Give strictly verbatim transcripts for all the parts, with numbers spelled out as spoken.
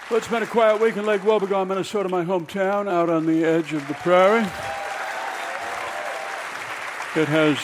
Well, it's been a quiet week in Lake Wobegon, Minnesota, my hometown, out on the edge of the prairie. It has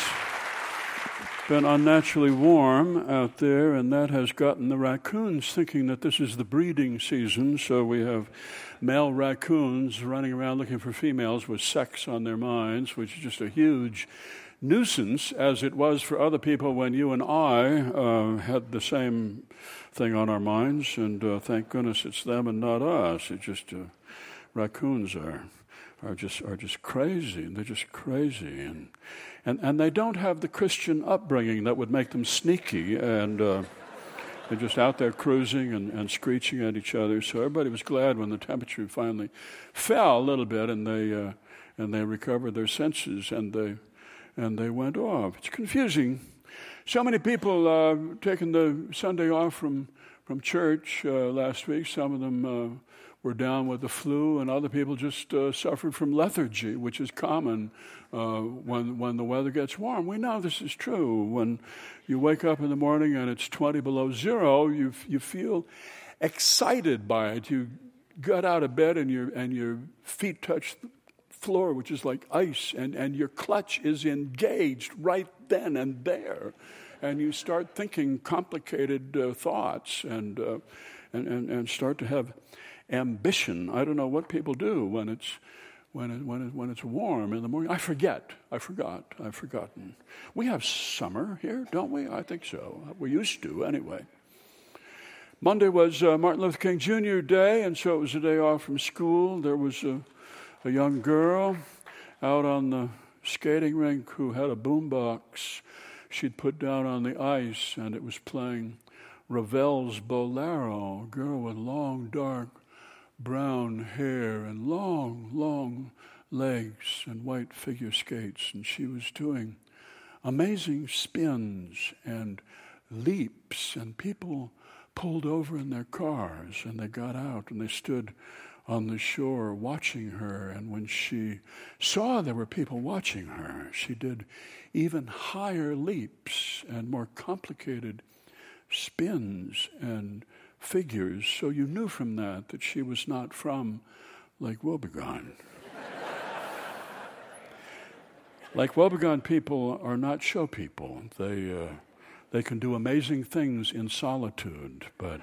been unnaturally warm out there, and that has gotten the raccoons thinking that this is the breeding season, so we have male raccoons running around looking for females with sex on their minds, which is just a huge nuisance, as it was for other people when you and I uh, had the same thing on our minds, and uh, thank goodness it's them and not us. It's just uh, raccoons are are just are just crazy. They're just crazy, and and and they don't have the Christian upbringing that would make them sneaky, and uh, they're just out there cruising and, and screeching at each other. So everybody was glad when the temperature finally fell a little bit, and they uh, and they recovered their senses, and they and they went off. It's confusing. So many people uh, taking the Sunday off from, from church uh, last week. Some of them uh, were down with the flu, and other people just uh, suffered from lethargy, which is common uh, when when the weather gets warm. We know this is true. When you wake up in the morning and it's twenty below zero, you you feel excited by it. You get out of bed and your and your feet touch the floor, which is like ice, and, and your clutch is engaged right then and there, and you start thinking complicated uh, thoughts and, uh, and and and start to have ambition. I don't know what people do when it's when it, when it, when it's warm in the morning. I forget. I forgot. I've forgotten. We have summer here, don't we? I think so. We used to, anyway. Monday was uh, Martin Luther King Junior Day, and so it was a day off from school. There was a A young girl out on the skating rink who had a boombox she'd put down on the ice, and it was playing Ravel's Bolero, a girl with long, dark, brown hair and long, long legs and white figure skates, and she was doing amazing spins and leaps, and people pulled over in their cars, and they got out, and they stood on the shore watching her, and when she saw there were people watching her, she did even higher leaps and more complicated spins and figures, so you knew from that that she was not from Lake Wobegon. Lake Wobegon people are not show people. They, uh, they can do amazing things in solitude, but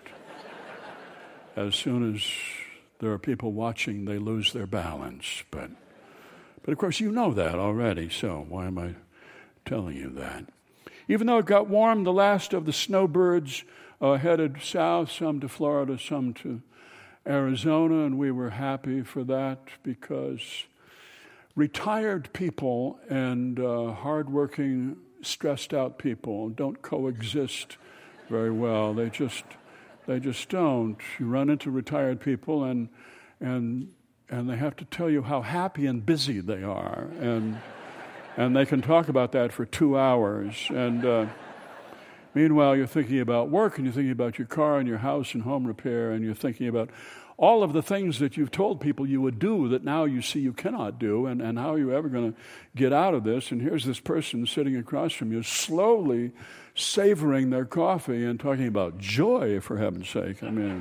as soon as there are people watching, they lose their balance. But, but of course, you know that already, so why am I telling you that? Even though it got warm, the last of the snowbirds uh, headed south, some to Florida, some to Arizona, and we were happy for that because retired people and uh, hardworking, stressed-out people don't coexist very well. They just... They just don't. You run into retired people, and and and they have to tell you how happy and busy they are, and and they can talk about that for two hours. And uh, meanwhile, you're thinking about work, and you're thinking about your car and your house and home repair, and you're thinking about all of the things that you've told people you would do that now you see you cannot do, and, and how are you ever going to get out of this? And here's this person sitting across from you, slowly savoring their coffee and talking about joy, for heaven's sake. I mean,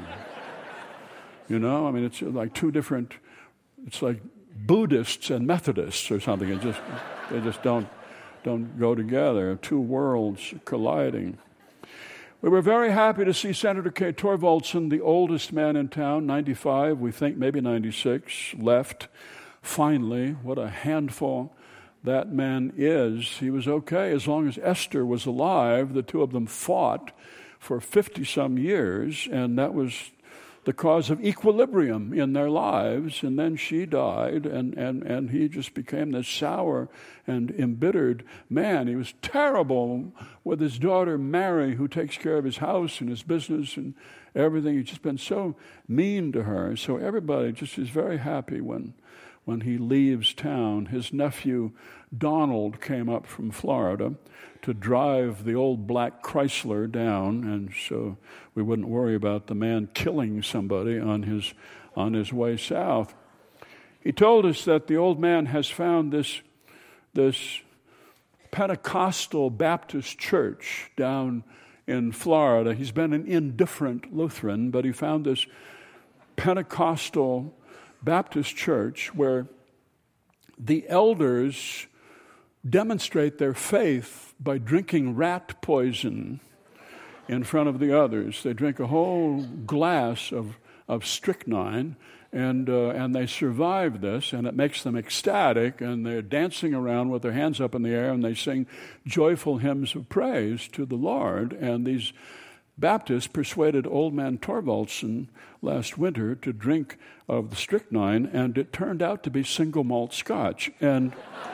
you know, I mean, it's like two different, it's like Buddhists and Methodists or something. It just, they just don't, don't go together. Two worlds colliding. We were very happy to see Senator Kay Torvaldsen, the oldest man in town, ninety-five, we think maybe ninety-six, left finally. What a handful that man is. He was okay as long as Esther was alive. The two of them fought for fifty-some years, and that was the cause of equilibrium in their lives. And then she died, and, and, and he just became this sour and embittered man. He was terrible with his daughter Mary, who takes care of his house and his business and everything. He's just been so mean to her. So everybody just is very happy when when he leaves town. His nephew Donald came up from Florida to drive the old black Chrysler down, and so we wouldn't worry about the man killing somebody on his on his way south. He told us that the old man has found this this Pentecostal Baptist church down in Florida. He's been an indifferent Lutheran, but he found this Pentecostal Baptist church where the elders demonstrate their faith by drinking rat poison in front of the others. They drink a whole glass of, of strychnine, and uh, and they survive this, and it makes them ecstatic, and they're dancing around with their hands up in the air, and they sing joyful hymns of praise to the Lord. And these Baptists persuaded old man Torvaldsen last winter to drink of the strychnine, and it turned out to be single malt scotch. And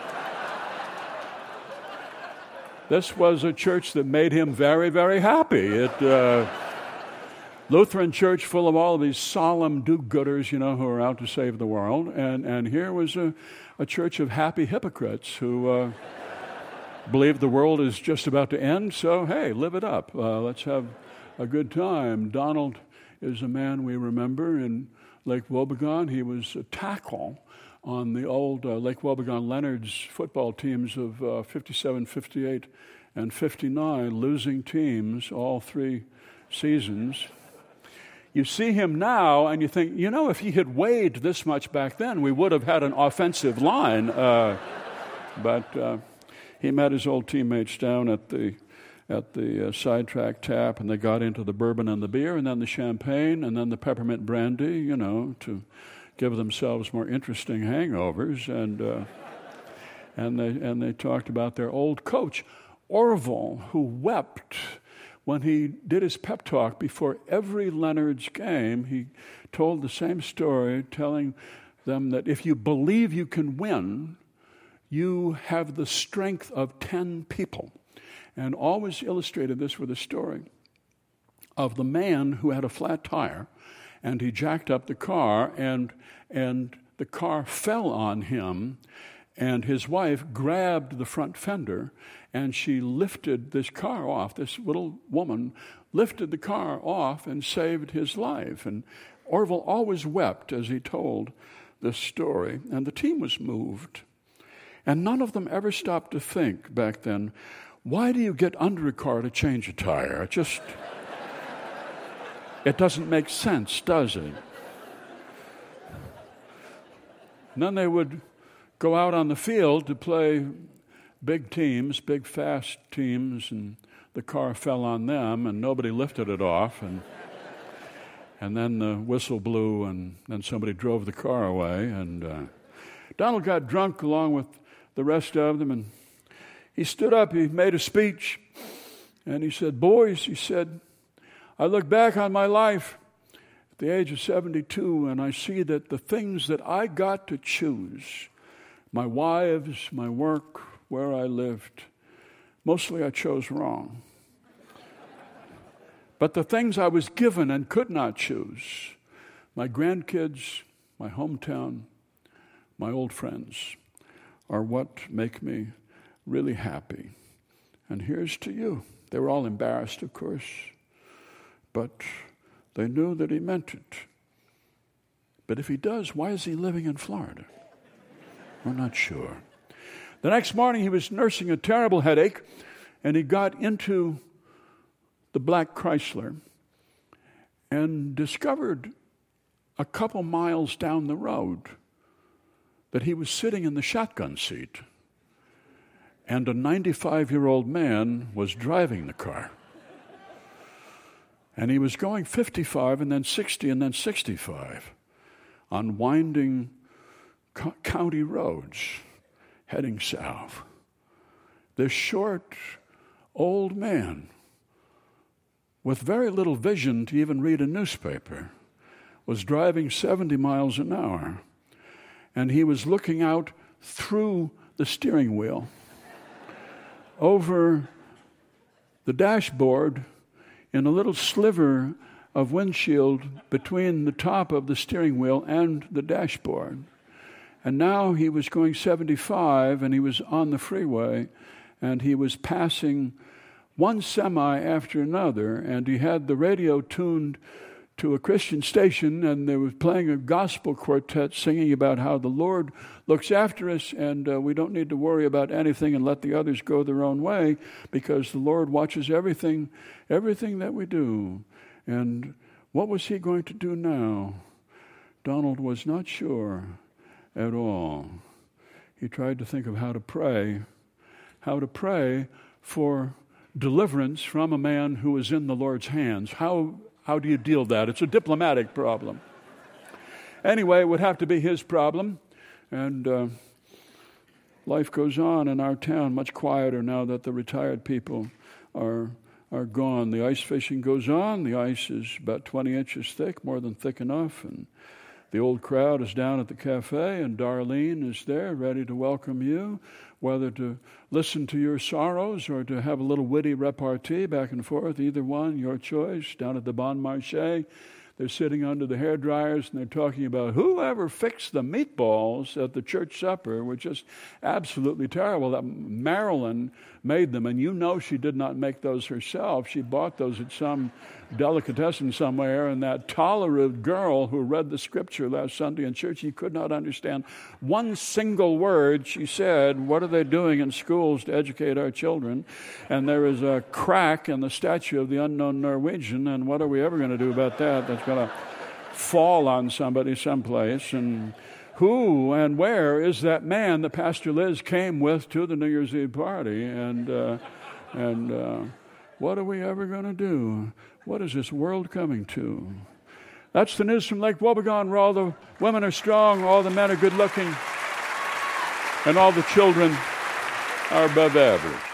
this was a church that made him very, very happy. It uh, Lutheran church full of all of these solemn do-gooders, you know, who are out to save the world. And, and here was a, a church of happy hypocrites who uh, believe the world is just about to end. So, hey, live it up. Uh, let's have a good time. Donald is a man we remember in Lake Wobegon. He was a tackle on the old uh, Lake Wobegon Leonard's football teams of uh, fifty-seven, fifty-eight, and fifty-nine, losing teams all three seasons. You see him now, and you think, you know, if he had weighed this much back then, we would have had an offensive line. Uh, but uh, he met his old teammates down at the at the uh, sidetrack tap, and they got into the bourbon and the beer, and then the champagne, and then the peppermint brandy, you know, to give themselves more interesting hangovers. And uh, and they and they talked about their old coach, Orville, who wept when he did his pep talk before every Leonard's game. He told the same story, telling them that if you believe you can win, you have the strength of ten people. And always illustrated this with a story of the man who had a flat tire, and he jacked up the car, and and the car fell on him, and his wife grabbed the front fender, and she lifted this car off. This little woman lifted the car off and saved his life. And Orville always wept as he told this story, and the team was moved. And none of them ever stopped to think back then, why do you get under a car to change a tire? It just, it doesn't make sense, does it? And then they would go out on the field to play big teams, big fast teams, and the car fell on them, and nobody lifted it off, and and then the whistle blew, and then somebody drove the car away, and uh, Donald got drunk along with the rest of them, and he stood up, he made a speech, and he said, boys, he said, I look back on my life at the age of seventy-two, and I see that the things that I got to choose, my wives, my work, where I lived, mostly I chose wrong. But the things I was given and could not choose, my grandkids, my hometown, my old friends, are what make me really happy. And here's to you. They were all embarrassed, of course, but they knew that he meant it. But if he does, why is he living in Florida? We're not sure. The next morning, he was nursing a terrible headache, and he got into the black Chrysler and discovered a couple miles down the road that he was sitting in the shotgun seat, and a ninety-five-year-old man was driving the car. And he was going fifty-five, and then sixty, and then sixty-five on winding co- county roads heading south. This short, old man with very little vision to even read a newspaper was driving seventy miles an hour, and he was looking out through the steering wheel over the dashboard in a little sliver of windshield between the top of the steering wheel and the dashboard. And now he was going seventy-five, and he was on the freeway, and he was passing one semi after another, and he had the radio tuned to a Christian station, and they were playing a gospel quartet singing about how the Lord looks after us, and uh, we don't need to worry about anything and let the others go their own way, because the Lord watches everything, everything that we do. And what was he going to do now? Donald was not sure at all. He tried to think of how to pray, how to pray for deliverance from a man who is in the Lord's hands. How, how do you deal with that? It's a diplomatic problem. Anyway, it would have to be his problem, and uh, life goes on in our town, much quieter now that the retired people are are gone. The ice fishing goes on. The ice is about twenty inches thick, more than thick enough, and the old crowd is down at the cafe, and Darlene is there, ready to welcome you, whether to listen to your sorrows or to have a little witty repartee back and forth, either one, your choice. Down at the Bon Marché, they're sitting under the hair dryers, and they're talking about whoever fixed the meatballs at the church supper were just absolutely terrible. That Marilyn made them, and you know she did not make those herself. She bought those at some delicatessen somewhere, and that tolerant girl who read the scripture last Sunday in church, she could not understand one single word she said. What are they doing in schools to educate our children? And there is a crack in the statue of the unknown Norwegian, and what are we ever going to do about that? That's going to fall on somebody someplace. And who and where is that man that Pastor Liz came with to the New Year's Eve party? And uh, and uh, what are we ever going to do? What is this world coming to? That's the news from Lake Wobegon, where all the women are strong, all the men are good looking, and all the children are above average.